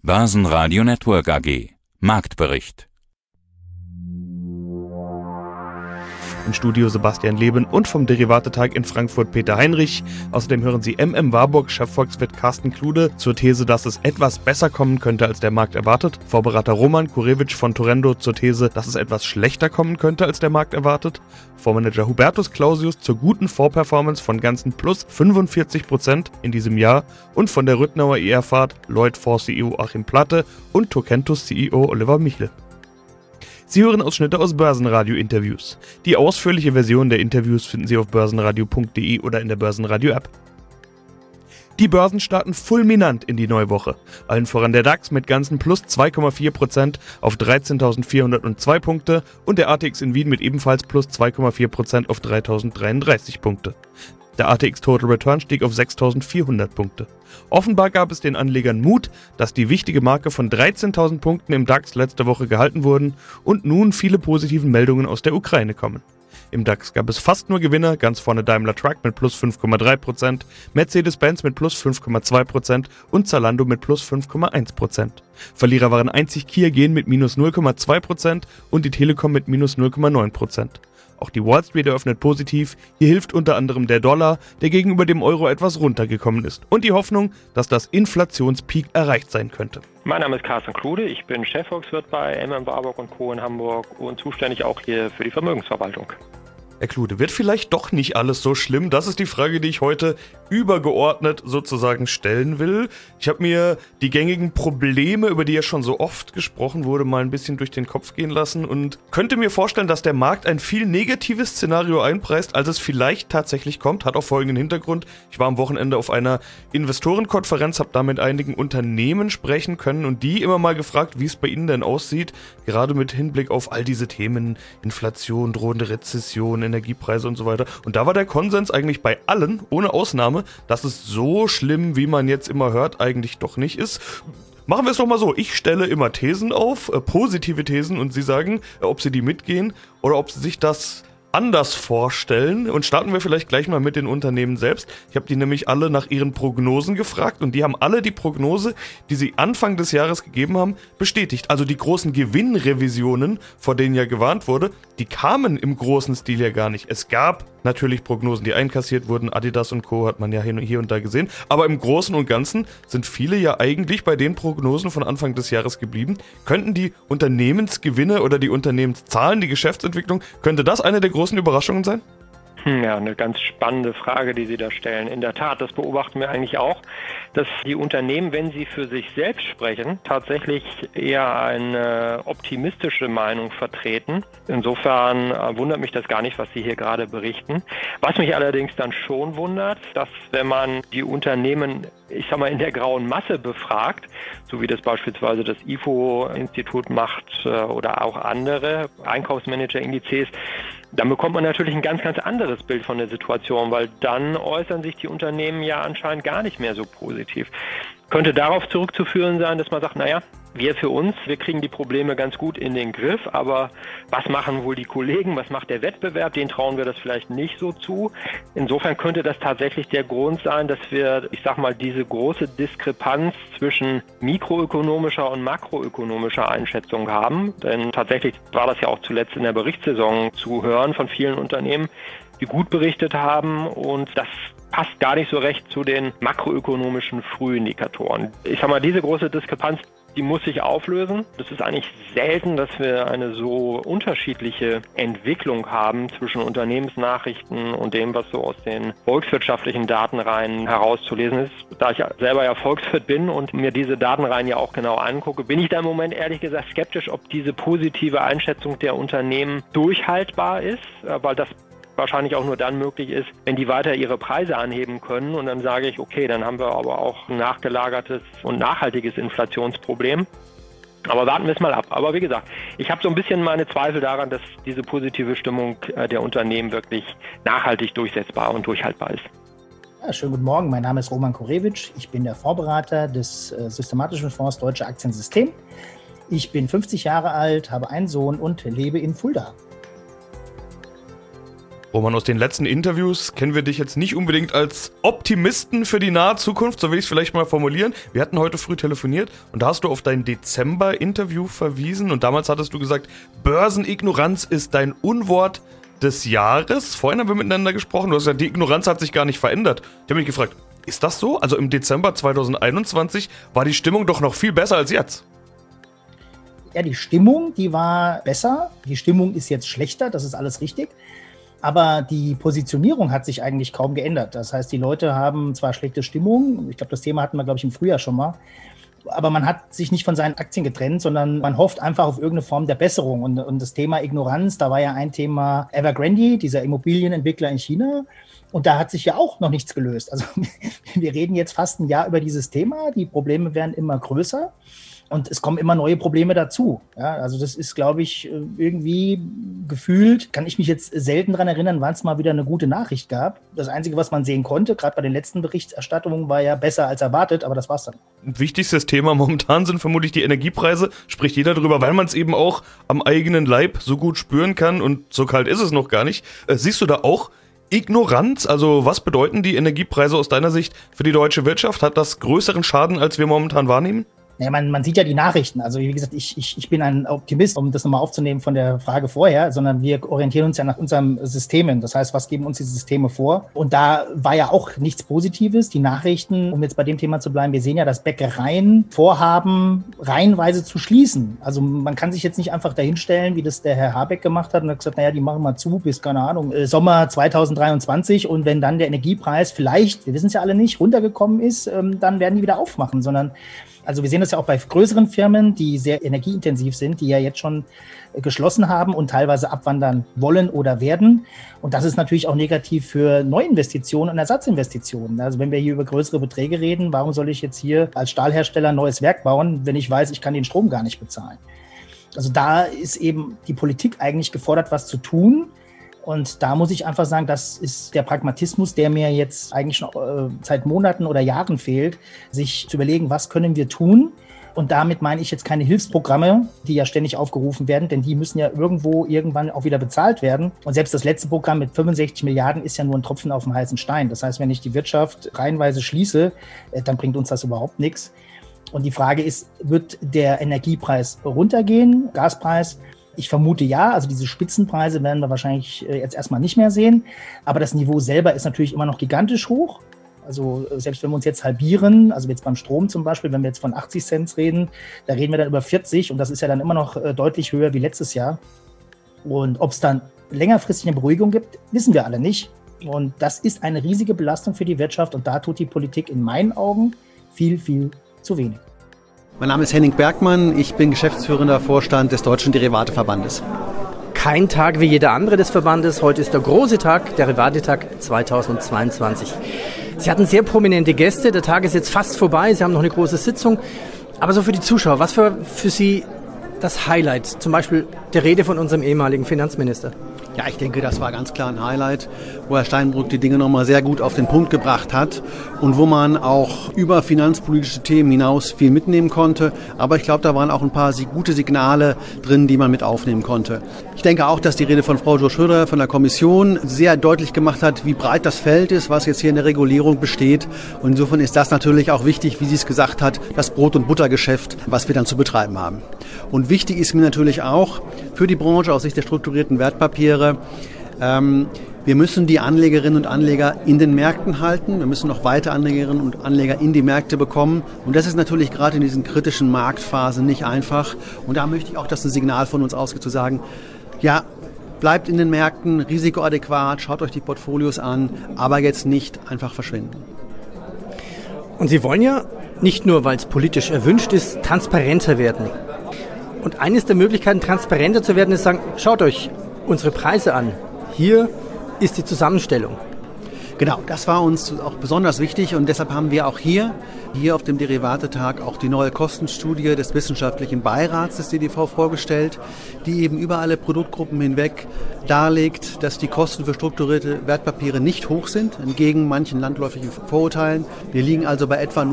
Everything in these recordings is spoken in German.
Börsenradio Network AG. Marktbericht. Im Studio Sebastian Leben und vom Derivatetag in Frankfurt Peter Heinrich. Außerdem hören Sie Warburg, Chefvolkswirt Carsten Klude zur These, dass es etwas besser kommen könnte, als der Markt erwartet. Vorberater Roman Kurewitsch von Torendo zur These, dass es etwas schlechter kommen könnte, als der Markt erwartet. Fondsmanager Hubertus Clausius zur guten Vorperformance von ganzen plus 45% in diesem Jahr. Und von der Rüttnauer IR-Fahrt Lloyd Fonds CEO Achim Platte und Tokentus CEO Oliver Michel. Sie hören Ausschnitte aus Börsenradio-Interviews. Die ausführliche Version der Interviews finden Sie auf börsenradio.de oder in der Börsenradio-App. Die Börsen starten fulminant in die neue Woche. Allen voran der DAX mit ganzen plus 2,4% auf 13.402 Punkte und der ATX in Wien mit ebenfalls plus 2,4% auf 3.033 Punkte. Der ATX Total Return stieg auf 6.400 Punkte. Offenbar gab es den Anlegern Mut, dass die wichtige Marke von 13.000 Punkten im DAX letzte Woche gehalten wurden und nun viele positive Meldungen aus der Ukraine kommen. Im DAX gab es fast nur Gewinner, ganz vorne Daimler Truck mit plus 5,3%, Mercedes-Benz mit plus 5,2% und Zalando mit plus 5,1%. Verlierer waren einzig Kia Gen mit minus 0,2% und die Telekom mit minus 0,9%. Auch die Wall Street eröffnet positiv, hier hilft unter anderem der Dollar, der gegenüber dem Euro etwas runtergekommen ist und die Hoffnung, dass das Inflationspeak erreicht sein könnte. Mein Name ist Carsten Klude, ich bin Chefvolkswirt bei Warburg & Co. in Hamburg und zuständig auch hier für die Vermögensverwaltung. Herr Klude, wird vielleicht doch nicht alles so schlimm? Das ist die Frage, die ich heute übergeordnet sozusagen stellen will. Ich habe mir die gängigen Probleme, über die ja schon so oft gesprochen wurde, mal ein bisschen durch den Kopf gehen lassen und könnte mir vorstellen, dass der Markt ein viel negatives Szenario einpreist, als es vielleicht tatsächlich kommt. Hat auch folgenden Hintergrund. Ich war am Wochenende auf einer Investorenkonferenz, habe da mit einigen Unternehmen sprechen können und die immer mal gefragt, wie es bei ihnen denn aussieht, gerade mit Hinblick auf all diese Themen, Inflation, drohende Rezession, Energiepreise und so weiter. Und da war der Konsens eigentlich bei allen, ohne Ausnahme, dass es so schlimm, wie man jetzt immer hört, eigentlich doch nicht ist. Machen wir es doch mal so. Ich stelle immer Thesen auf, positive Thesen, und Sie sagen, ob Sie die mitgehen oder ob Sie sich das anders vorstellen. Und starten wir vielleicht gleich mal mit den Unternehmen selbst. Ich habe die nämlich alle nach ihren Prognosen gefragt und die haben alle die Prognose, die sie Anfang des Jahres gegeben haben, bestätigt. Also die großen Gewinnrevisionen, vor denen ja gewarnt wurde, die kamen im großen Stil ja gar nicht. Es gab natürlich Prognosen, die einkassiert wurden. Adidas und Co. hat man ja hier und da gesehen. Aber im Großen und Ganzen sind viele ja eigentlich bei den Prognosen von Anfang des Jahres geblieben. Könnten die Unternehmensgewinne oder die Unternehmenszahlen, die Geschäftsentwicklung, könnte das eine der großen Überraschungen sein? Ja, eine ganz spannende Frage, die Sie da stellen. In der Tat, das beobachten wir eigentlich auch, dass die Unternehmen, wenn sie für sich selbst sprechen, tatsächlich eher eine optimistische Meinung vertreten. Insofern wundert mich das gar nicht, was Sie hier gerade berichten. Was mich allerdings dann schon wundert, dass wenn man die Unternehmen, ich sag mal, in der grauen Masse befragt, so wie das beispielsweise das IFO-Institut macht oder auch andere Einkaufsmanager-Indizes, dann bekommt man natürlich ein ganz, ganz anderes Bild von der Situation, weil dann äußern sich die Unternehmen ja anscheinend gar nicht mehr so positiv. Könnte darauf zurückzuführen sein, dass man sagt, naja, wir kriegen die Probleme ganz gut in den Griff, aber was machen wohl die Kollegen, was macht der Wettbewerb, denen trauen wir das vielleicht nicht so zu. Insofern könnte das tatsächlich der Grund sein, dass wir, ich sag mal, diese große Diskrepanz zwischen mikroökonomischer und makroökonomischer Einschätzung haben. Denn tatsächlich war das ja auch zuletzt in der Berichtssaison zu hören von vielen Unternehmen, die gut berichtet haben, und das passt gar nicht so recht zu den makroökonomischen Frühindikatoren. Ich sag mal, diese große Diskrepanz, die muss sich auflösen. Das ist eigentlich selten, dass wir eine so unterschiedliche Entwicklung haben zwischen Unternehmensnachrichten und dem, was so aus den volkswirtschaftlichen Datenreihen herauszulesen ist. Da ich selber ja Volkswirt bin und mir diese Datenreihen ja auch genau angucke, bin ich da im Moment ehrlich gesagt skeptisch, ob diese positive Einschätzung der Unternehmen durchhaltbar ist, weil das wahrscheinlich auch nur dann möglich ist, wenn die weiter ihre Preise anheben können. Und dann sage ich, okay, dann haben wir aber auch ein nachgelagertes und nachhaltiges Inflationsproblem. Aber warten wir es mal ab. Aber wie gesagt, ich habe so ein bisschen meine Zweifel daran, dass diese positive Stimmung der Unternehmen wirklich nachhaltig durchsetzbar und durchhaltbar ist. Ja, schönen guten Morgen, mein Name ist Roman Kurewitsch. Ich bin der Vorberater des systematischen Fonds Deutsche Aktiensystem. Ich bin 50 Jahre alt, habe einen Sohn und lebe in Fulda. Roman, aus den letzten Interviews kennen wir dich jetzt nicht unbedingt als Optimisten für die nahe Zukunft, so will ich es vielleicht mal formulieren. Wir hatten heute früh telefoniert und da hast du auf dein Dezember-Interview verwiesen und damals hattest du gesagt, Börsenignoranz ist dein Unwort des Jahres. Vorhin haben wir miteinander gesprochen, du hast gesagt, die Ignoranz hat sich gar nicht verändert. Ich habe mich gefragt, ist das so? Also im Dezember 2021 war die Stimmung doch noch viel besser als jetzt. Ja, die Stimmung, die war besser. Die Stimmung ist jetzt schlechter, das ist alles richtig. Aber die Positionierung hat sich eigentlich kaum geändert. Das heißt, die Leute haben zwar schlechte Stimmung, ich glaube, das Thema hatten wir, glaube ich, im Frühjahr schon mal, aber man hat sich nicht von seinen Aktien getrennt, sondern man hofft einfach auf irgendeine Form der Besserung. Und das Thema Ignoranz, da war ja ein Thema Evergrande, dieser Immobilienentwickler in China. Und da hat sich ja auch noch nichts gelöst. Also wir reden jetzt fast ein Jahr über dieses Thema. Die Probleme werden immer größer. Und es kommen immer neue Probleme dazu. Ja, also das ist, glaube ich, irgendwie gefühlt, kann ich mich jetzt selten daran erinnern, wann es mal wieder eine gute Nachricht gab. Das Einzige, was man sehen konnte, gerade bei den letzten Berichterstattungen, war ja besser als erwartet, aber das war's dann. Wichtigstes Thema momentan sind vermutlich die Energiepreise. Spricht jeder drüber, weil man es eben auch am eigenen Leib so gut spüren kann und so kalt ist es noch gar nicht. Siehst du da auch Ignoranz? Also was bedeuten die Energiepreise aus deiner Sicht für die deutsche Wirtschaft? Hat das größeren Schaden, als wir momentan wahrnehmen? Ja, man sieht ja die Nachrichten. Also wie gesagt, ich bin ein Optimist, um das nochmal aufzunehmen von der Frage vorher, sondern wir orientieren uns ja nach unseren Systemen. Das heißt, was geben uns diese Systeme vor? Und da war ja auch nichts Positives. Die Nachrichten, um jetzt bei dem Thema zu bleiben, wir sehen ja, dass Bäckereien vorhaben, reihenweise zu schließen. Also man kann sich jetzt nicht einfach dahinstellen, wie das der Herr Habeck gemacht hat und hat gesagt, naja, die machen mal zu bis, keine Ahnung, Sommer 2023 und wenn dann der Energiepreis vielleicht, wir wissen es ja alle nicht, runtergekommen ist, dann werden die wieder aufmachen, sondern also wir sehen das ja auch bei größeren Firmen, die sehr energieintensiv sind, die ja jetzt schon geschlossen haben und teilweise abwandern wollen oder werden. Und das ist natürlich auch negativ für Neuinvestitionen und Ersatzinvestitionen. Also wenn wir hier über größere Beträge reden, warum soll ich jetzt hier als Stahlhersteller ein neues Werk bauen, wenn ich weiß, ich kann den Strom gar nicht bezahlen? Also da ist eben die Politik eigentlich gefordert, was zu tun. Und da muss ich einfach sagen, das ist der Pragmatismus, der mir jetzt eigentlich schon seit Monaten oder Jahren fehlt, sich zu überlegen, was können wir tun? Und damit meine ich jetzt keine Hilfsprogramme, die ja ständig aufgerufen werden, denn die müssen ja irgendwann auch wieder bezahlt werden. Und selbst das letzte Programm mit 65 Milliarden ist ja nur ein Tropfen auf dem heißen Stein. Das heißt, wenn ich die Wirtschaft reihenweise schließe, dann bringt uns das überhaupt nichts. Und die Frage ist, wird der Energiepreis runtergehen, Gaspreis? Ich vermute ja, also diese Spitzenpreise werden wir wahrscheinlich jetzt erstmal nicht mehr sehen. Aber das Niveau selber ist natürlich immer noch gigantisch hoch. Also selbst wenn wir uns jetzt halbieren, also jetzt beim Strom zum Beispiel, wenn wir jetzt von 80 Cent reden, da reden wir dann über 40 und das ist ja dann immer noch deutlich höher wie letztes Jahr. Und ob es dann längerfristig eine Beruhigung gibt, wissen wir alle nicht. Und das ist eine riesige Belastung für die Wirtschaft und da tut die Politik in meinen Augen viel, viel zu wenig. Mein Name ist Henning Bergmann, ich bin geschäftsführender Vorstand des Deutschen Derivateverbandes. Kein Tag wie jeder andere des Verbandes. Heute ist der große Tag, der Derivatetag 2022. Sie hatten sehr prominente Gäste. Der Tag ist jetzt fast vorbei. Sie haben noch eine große Sitzung. Aber so für die Zuschauer, was für Sie das Highlight? Zum Beispiel der Rede von unserem ehemaligen Finanzminister. Ja, ich denke, das war ganz klar ein Highlight, wo Herr Steinbrück die Dinge nochmal sehr gut auf den Punkt gebracht hat und wo man auch über finanzpolitische Themen hinaus viel mitnehmen konnte. Aber ich glaube, da waren auch ein paar gute Signale drin, die man mit aufnehmen konnte. Ich denke auch, dass die Rede von Frau Jo Schröder von der Kommission sehr deutlich gemacht hat, wie breit das Feld ist, was jetzt hier in der Regulierung besteht. Und insofern ist das natürlich auch wichtig, wie sie es gesagt hat, das Brot- und Buttergeschäft, was wir dann zu betreiben haben. Und wichtig ist mir natürlich auch für die Branche aus Sicht der strukturierten Wertpapiere, wir müssen die Anlegerinnen und Anleger in den Märkten halten. Wir müssen noch weiter Anlegerinnen und Anleger in die Märkte bekommen. Und das ist natürlich gerade in diesen kritischen Marktphasen nicht einfach. Und da möchte ich auch, dass ein Signal von uns ausgeht, zu sagen, ja, bleibt in den Märkten, risikoadäquat, schaut euch die Portfolios an, aber jetzt nicht einfach verschwinden. Und Sie wollen ja, nicht nur weil es politisch erwünscht ist, transparenter werden. Und eines der Möglichkeiten, transparenter zu werden, ist sagen, schaut euch unsere Preise an. Hier ist die Zusammenstellung. Genau, das war uns auch besonders wichtig und deshalb haben wir auch hier auf dem Derivatetag auch die neue Kostenstudie des wissenschaftlichen Beirats des DDV vorgestellt, die eben über alle Produktgruppen hinweg darlegt, dass die Kosten für strukturierte Wertpapiere nicht hoch sind, entgegen manchen landläufigen Vorurteilen. Wir liegen also bei etwa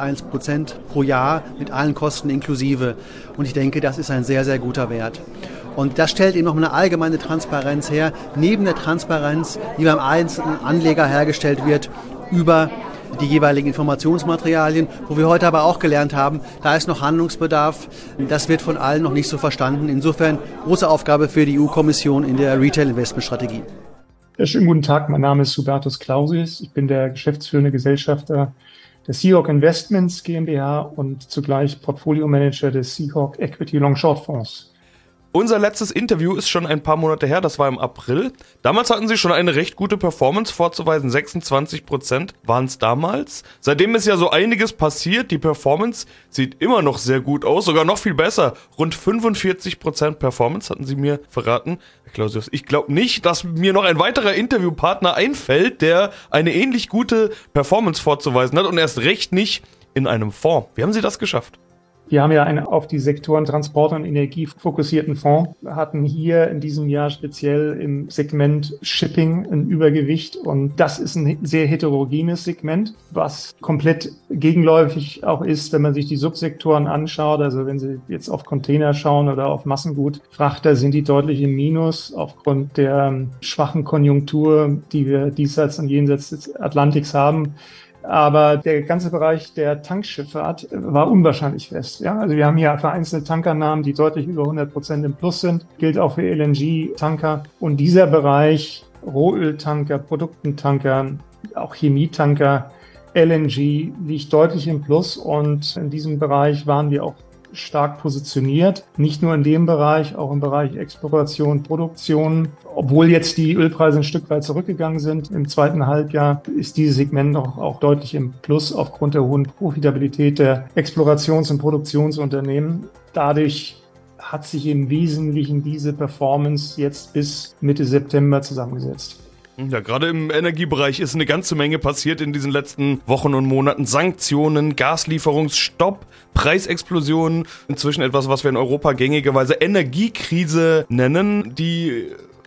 0,81% pro Jahr mit allen Kosten inklusive und ich denke, das ist ein sehr, sehr guter Wert. Und das stellt eben noch eine allgemeine Transparenz her, neben der Transparenz, die beim einzelnen Anleger hergestellt wird, über die jeweiligen Informationsmaterialien, wo wir heute aber auch gelernt haben, da ist noch Handlungsbedarf. Das wird von allen noch nicht so verstanden. Insofern große Aufgabe für die EU-Kommission in der Retail-Investment-Strategie. Ja, schönen guten Tag, mein Name ist Hubertus Clausius. Ich bin der geschäftsführende Gesellschafter der Seahawk Investments GmbH und zugleich Portfolio-Manager des Seahawk Equity Long-Short Fonds. Unser letztes Interview ist schon ein paar Monate her, das war im April. Damals hatten sie schon eine recht gute Performance vorzuweisen, 26% waren es damals. Seitdem ist ja so einiges passiert, die Performance sieht immer noch sehr gut aus, sogar noch viel besser. Rund 45% Performance hatten sie mir verraten. Herr Clausius, ich glaube nicht, dass mir noch ein weiterer Interviewpartner einfällt, der eine ähnlich gute Performance vorzuweisen hat und erst recht nicht in einem Fonds. Wie haben Sie das geschafft? Wir haben ja einen auf die Sektoren Transport und Energie fokussierten Fonds, hatten hier in diesem Jahr speziell im Segment Shipping ein Übergewicht und das ist ein sehr heterogenes Segment, was komplett gegenläufig auch ist, wenn man sich die Subsektoren anschaut. Also wenn Sie jetzt auf Container schauen oder auf Massengutfrachter, sind die deutlich im Minus aufgrund der schwachen Konjunktur, die wir diesseits und jenseits des Atlantiks haben. Aber der ganze Bereich der Tankschifffahrt war unwahrscheinlich fest. Ja? Also wir haben hier vereinzelte Tankernamen, die deutlich über 100% im Plus sind. Gilt auch für LNG-Tanker. Und dieser Bereich, Rohöltanker, Produktentanker, auch Chemietanker, LNG, liegt deutlich im Plus. Und in diesem Bereich waren wir auch stark positioniert. Nicht nur in dem Bereich, auch im Bereich Exploration, Produktion. Obwohl jetzt die Ölpreise ein Stück weit zurückgegangen sind im zweiten Halbjahr, ist dieses Segment noch auch deutlich im Plus aufgrund der hohen Profitabilität der Explorations- und Produktionsunternehmen. Dadurch hat sich im Wesentlichen diese Performance jetzt bis Mitte September zusammengesetzt. Ja, gerade im Energiebereich ist eine ganze Menge passiert in diesen letzten Wochen und Monaten. Sanktionen, Gaslieferungsstopp, Preisexplosionen, inzwischen etwas, was wir in Europa gängigerweise Energiekrise nennen. Die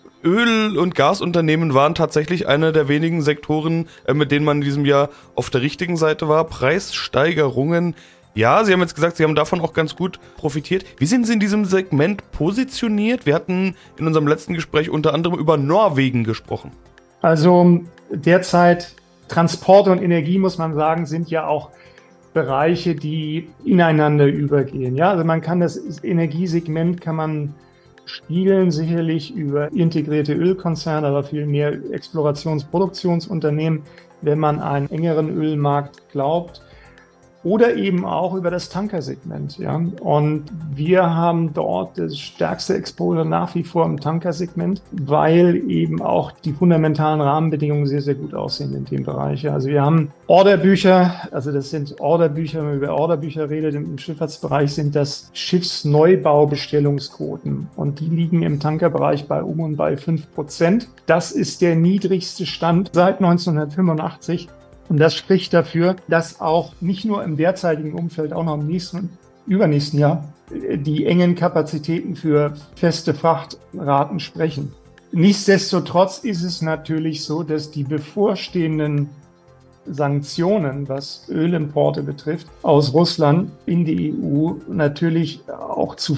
Öl- und Gasunternehmen waren tatsächlich einer der wenigen Sektoren, mit denen man in diesem Jahr auf der richtigen Seite war. Preissteigerungen. Ja, Sie haben jetzt gesagt, Sie haben davon auch ganz gut profitiert. Wie sind Sie in diesem Segment positioniert? Wir hatten in unserem letzten Gespräch unter anderem über Norwegen gesprochen. Also derzeit Transport und Energie, muss man sagen, sind ja auch Bereiche, die ineinander übergehen. Ja, also man kann das Energiesegment kann man spielen, sicherlich über integrierte Ölkonzerne, aber viel mehr Explorations-Produktionsunternehmen, wenn man einen engeren Ölmarkt glaubt. Oder eben auch über das Tankersegment. Ja. Und wir haben dort das stärkste Exposure nach wie vor im Tankersegment, weil eben auch die fundamentalen Rahmenbedingungen sehr, sehr gut aussehen in dem Bereich. Also wir haben Orderbücher, also das sind Orderbücher, wenn man über Orderbücher redet, im Schifffahrtsbereich sind das Schiffsneubaubestellungsquoten und die liegen im Tankerbereich bei und bei 5%. Das ist der niedrigste Stand seit 1985. Und das spricht dafür, dass auch nicht nur im derzeitigen Umfeld, auch noch im nächsten und übernächsten Jahr die engen Kapazitäten für feste Frachtraten sprechen. Nichtsdestotrotz ist es natürlich so, dass die bevorstehenden Sanktionen, was Ölimporte betrifft, aus Russland in die EU natürlich auch zu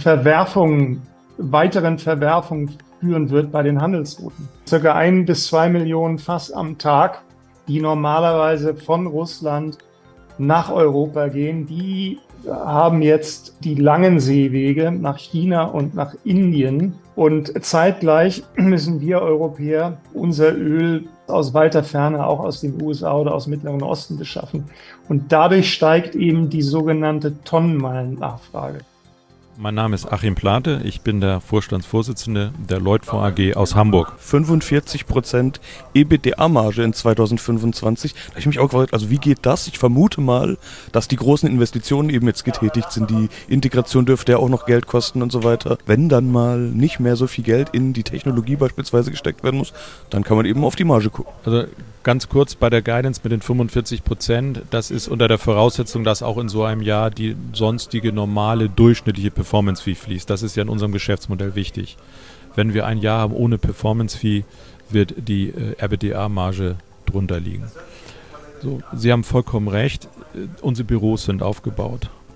weiteren Verwerfungen führen wird bei den Handelsrouten. Circa 1 bis 2 Millionen Fass am Tag, die normalerweise von Russland nach Europa gehen, die haben jetzt die langen Seewege nach China und nach Indien. Und zeitgleich müssen wir Europäer unser Öl aus weiter Ferne, auch aus den USA oder aus dem Mittleren Osten beschaffen. Und dadurch steigt eben die sogenannte Tonnenmeilennachfrage. Mein Name ist Achim Plate, ich bin der Vorstandsvorsitzende der Lloyd-Fonds AG aus Hamburg. 45% EBITDA-Marge in 2025. Da habe ich mich auch gefragt, also wie geht das? Ich vermute mal, dass die großen Investitionen eben jetzt getätigt sind. Die Integration dürfte ja auch noch Geld kosten und so weiter. Wenn dann mal nicht mehr so viel Geld in die Technologie beispielsweise gesteckt werden muss, dann kann man eben auf die Marge gucken. Also ganz kurz bei der Guidance mit den 45%, das ist unter der Voraussetzung, dass auch in so einem Jahr die sonstige normale durchschnittliche Performance-Fee fließt. Das ist ja in unserem Geschäftsmodell wichtig. Wenn wir ein Jahr haben ohne Performance-Fee, wird die EBITDA-Marge drunter liegen. So, Sie haben vollkommen recht, unsere Büros sind aufgebaut.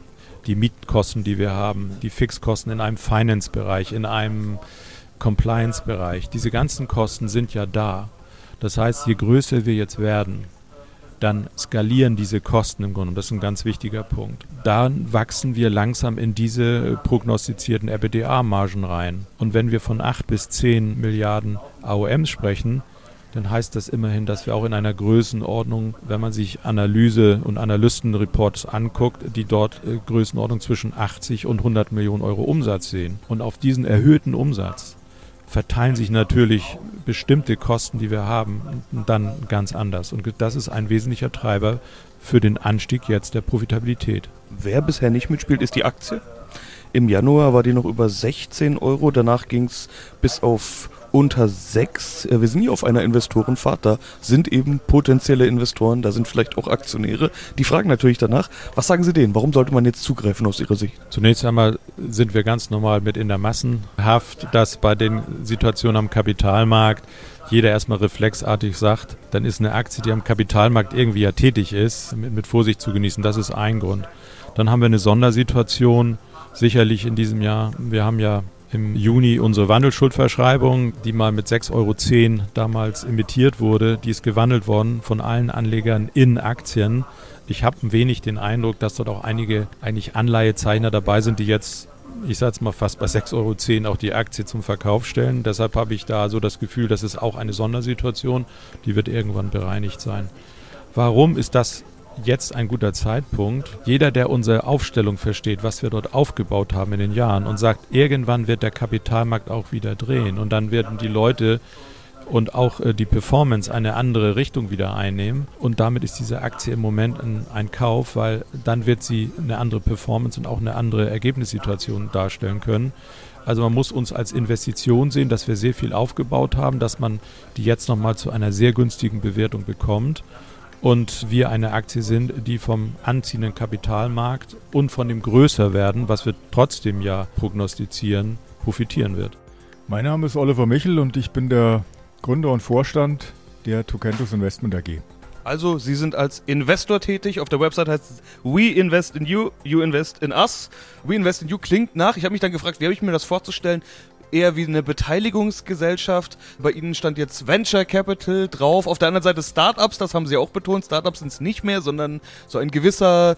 die Mietkosten, die wir haben, die Fixkosten in einem Finance-Bereich, in einem Compliance-Bereich. Diese ganzen Kosten sind ja da. Das heißt, je größer wir jetzt werden, dann skalieren diese Kosten im Grunde. Das ist ein ganz wichtiger Punkt. Dann wachsen wir langsam in diese prognostizierten EBITDA-Margen rein. Und wenn wir von 8 bis 10 Milliarden AOMs sprechen, dann heißt das immerhin, dass wir auch in einer Größenordnung, wenn man sich Analyse- und Analystenreports anguckt, die dort Größenordnung zwischen 80 und 100 Millionen Euro Umsatz sehen. Und auf diesen erhöhten Umsatz verteilen sich natürlich bestimmte Kosten, die wir haben, dann ganz anders. Und das ist ein wesentlicher Treiber für den Anstieg jetzt der Profitabilität. Wer bisher nicht mitspielt, ist die Aktie. Im Januar war die noch über 16 Euro, danach ging es bis auf unter 6. Wir sind hier auf einer Investorenfahrt, da sind eben potenzielle Investoren, da sind vielleicht auch Aktionäre. Die fragen natürlich danach, was sagen Sie denen? Warum sollte man jetzt zugreifen aus Ihrer Sicht? Zunächst einmal sind wir ganz normal mit in der Massenhaft, dass bei den Situationen am Kapitalmarkt jeder erstmal reflexartig sagt, dann ist eine Aktie, die am Kapitalmarkt irgendwie ja tätig ist, mit Vorsicht zu genießen. Das ist ein Grund. Dann haben wir eine Sondersituation, sicherlich in diesem Jahr. Wir haben ja im Juni unsere Wandelschuldverschreibung, die mal mit 6,10 Euro damals emittiert wurde, die ist gewandelt worden von allen Anlegern in Aktien. Ich habe ein wenig den Eindruck, dass dort auch einige eigentlich Anleihezeichner dabei sind, die jetzt, ich sage es mal fast bei 6,10 Euro auch die Aktie zum Verkauf stellen. Deshalb habe ich da so das Gefühl, das ist auch eine Sondersituation, die wird irgendwann bereinigt sein. Warum ist das jetzt ein guter Zeitpunkt? Jeder, der unsere Aufstellung versteht, was wir dort aufgebaut haben in den Jahren und sagt, irgendwann wird der Kapitalmarkt auch wieder drehen und dann werden die Leute und auch die Performance eine andere Richtung wieder einnehmen und damit ist diese Aktie im Moment ein Kauf, weil dann wird sie eine andere Performance und auch eine andere Ergebnissituation darstellen können. Also man muss uns als Investition sehen, dass wir sehr viel aufgebaut haben, dass man die jetzt nochmal zu einer sehr günstigen Bewertung bekommt. Und wir eine Aktie sind, die vom anziehenden Kapitalmarkt und von dem Größerwerden, was wir trotzdem ja prognostizieren, profitieren wird. Mein Name ist Oliver Michel und ich bin der Gründer und Vorstand der Tukentus Investment AG. Also, Sie sind als Investor tätig. Auf der Website heißt es We invest in you, you invest in us. We invest in you klingt nach. Ich habe mich dann gefragt, wie habe ich mir das vorzustellen? Eher wie eine Beteiligungsgesellschaft. Bei Ihnen stand jetzt Venture Capital drauf. Auf der anderen Seite Startups, das haben Sie auch betont. Startups sind es nicht mehr, sondern so ein gewisses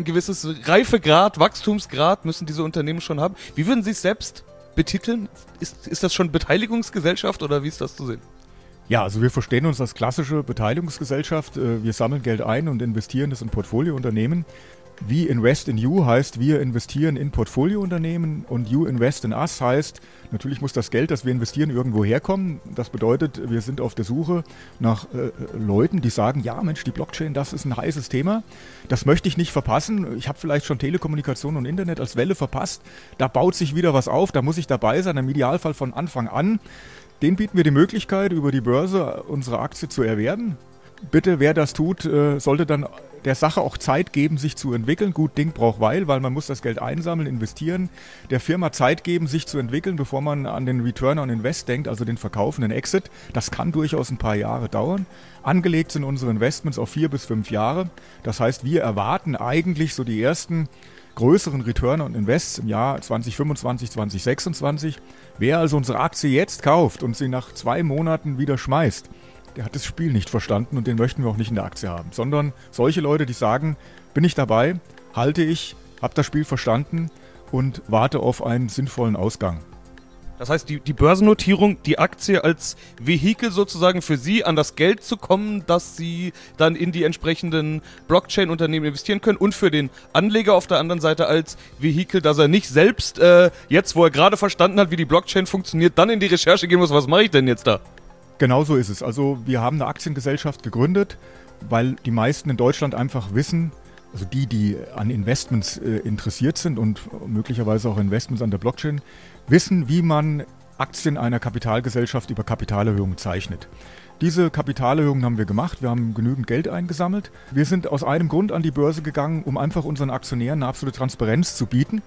Reifegrad, Wachstumsgrad müssen diese Unternehmen schon haben. Wie würden Sie es selbst betiteln? Ist das schon Beteiligungsgesellschaft oder wie ist das zu sehen? Ja, also wir verstehen uns als klassische Beteiligungsgesellschaft. Wir sammeln Geld ein und investieren das in Portfoliounternehmen. We invest in you heißt, wir investieren in Portfoliounternehmen und you invest in us heißt, natürlich muss das Geld, das wir investieren, irgendwo herkommen. Das bedeutet, wir sind auf der Suche nach Leuten, die sagen, ja Mensch, die Blockchain, das ist ein heißes Thema. Das möchte ich nicht verpassen. Ich habe vielleicht schon Telekommunikation und Internet als Welle verpasst. Da baut sich wieder was auf, da muss ich dabei sein, im Idealfall von Anfang an. Den bieten wir die Möglichkeit, über die Börse unsere Aktie zu erwerben. Bitte, wer das tut, sollte dann der Sache auch Zeit geben, sich zu entwickeln. Gut Ding braucht weil man muss das Geld einsammeln, investieren, der Firma Zeit geben, sich zu entwickeln, bevor man an den Return on Invest denkt, also den Verkauf, den Exit. Das kann durchaus ein paar Jahre dauern. Angelegt sind unsere Investments auf 4 bis 5 Jahre. Das heißt, wir erwarten eigentlich so die ersten größeren Return on Invests im Jahr 2025, 2026. Wer also unsere Aktie jetzt kauft und sie nach 2 Monaten wieder schmeißt, der hat das Spiel nicht verstanden und den möchten wir auch nicht in der Aktie haben. Sondern solche Leute, die sagen, bin ich dabei, halte ich, habe das Spiel verstanden und warte auf einen sinnvollen Ausgang. Das heißt, die Börsennotierung, die Aktie als Vehikel sozusagen für Sie an das Geld zu kommen, dass Sie dann in die entsprechenden Blockchain-Unternehmen investieren können und für den Anleger auf der anderen Seite als Vehikel, dass er nicht selbst jetzt, wo er gerade verstanden hat, wie die Blockchain funktioniert, dann in die Recherche gehen muss, was mache ich denn jetzt da? Genau so ist es. Also wir haben eine Aktiengesellschaft gegründet, weil die meisten in Deutschland einfach wissen, also die an Investments interessiert sind und möglicherweise auch Investments an der Blockchain, wissen, wie man Aktien einer Kapitalgesellschaft über Kapitalerhöhungen zeichnet. Diese Kapitalerhöhungen haben wir gemacht, wir haben genügend Geld eingesammelt. Wir sind aus einem Grund an die Börse gegangen, um einfach unseren Aktionären eine absolute Transparenz zu bieten.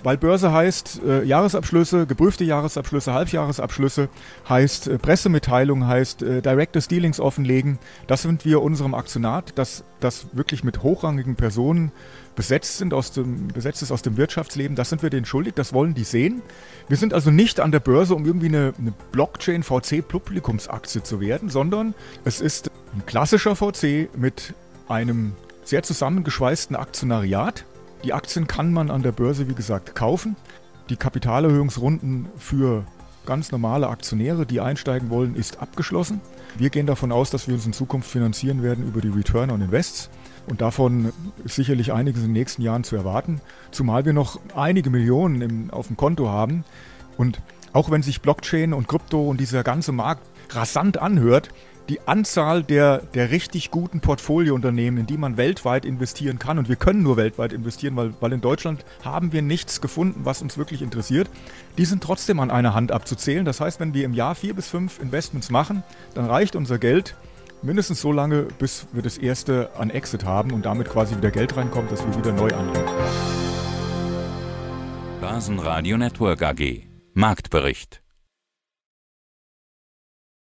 Weil Börse heißt Jahresabschlüsse, geprüfte Jahresabschlüsse, Halbjahresabschlüsse, heißt Pressemitteilung, heißt Directors Dealings offenlegen. Das sind wir unserem Aktionat, das wirklich mit hochrangigen Personen besetzt ist aus dem Wirtschaftsleben. Das sind wir denen schuldig, das wollen die sehen. Wir sind also nicht an der Börse, um irgendwie eine Blockchain-VC-Publikumsaktie zu werden, sondern es ist ein klassischer VC mit einem sehr zusammengeschweißten Aktionariat. Die Aktien kann man an der Börse, wie gesagt, kaufen. Die Kapitalerhöhungsrunden für ganz normale Aktionäre, die einsteigen wollen, ist abgeschlossen. Wir gehen davon aus, dass wir uns in Zukunft finanzieren werden über die Return on Invests. Und davon ist sicherlich einiges in den nächsten Jahren zu erwarten. Zumal wir noch einige Millionen auf dem Konto haben. Und auch wenn sich Blockchain und Krypto und dieser ganze Markt rasant anhört, die Anzahl der richtig guten Portfoliounternehmen, in die man weltweit investieren kann, und wir können nur weltweit investieren, weil in Deutschland haben wir nichts gefunden, was uns wirklich interessiert, die sind trotzdem an einer Hand abzuzählen. Das heißt, wenn wir im Jahr 4 bis 5 Investments machen, dann reicht unser Geld mindestens so lange, bis wir das erste an Exit haben und damit quasi wieder Geld reinkommt, dass wir wieder neu anlegen. Börsenradio Network AG. Marktbericht.